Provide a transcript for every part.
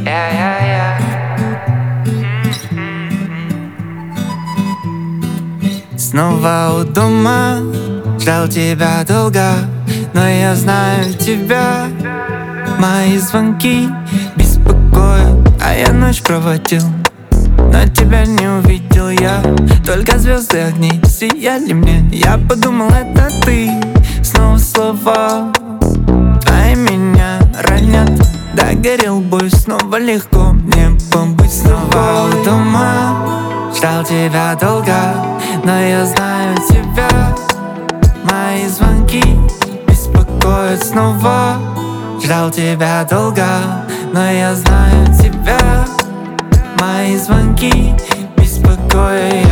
Снова у дома, ждал тебя долго, но я знаю тебя. Мои звонки беспокоят, а я ночь проводил, но тебя не увидел я. Только звезды огни сияли мне. Я подумал, это ты. Снова слова твои меня ранят. Догорел бой, снова легко мне побыть снова у дома. Ждал тебя долго, но я знаю тебя. Мои звонки беспокоят снова. Ждал тебя долго, но я знаю тебя. Мои звонки беспокоят.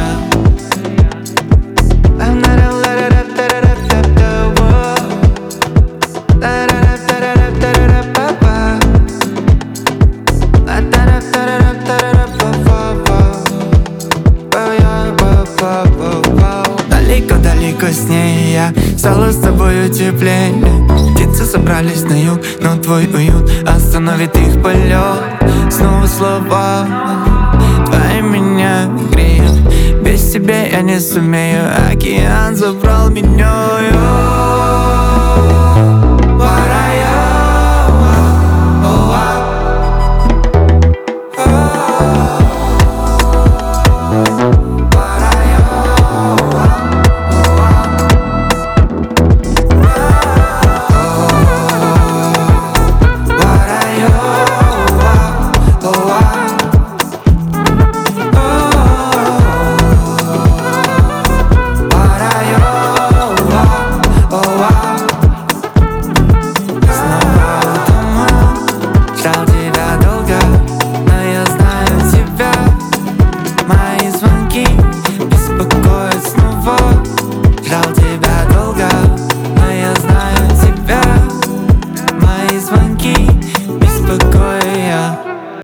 Далеко-далеко с ней я стало с тобой теплее. Птицы собрались на юг, но твой уют остановит их полет. Снова слова твои меня греют. Без тебя я не сумею. Океан забрал меня.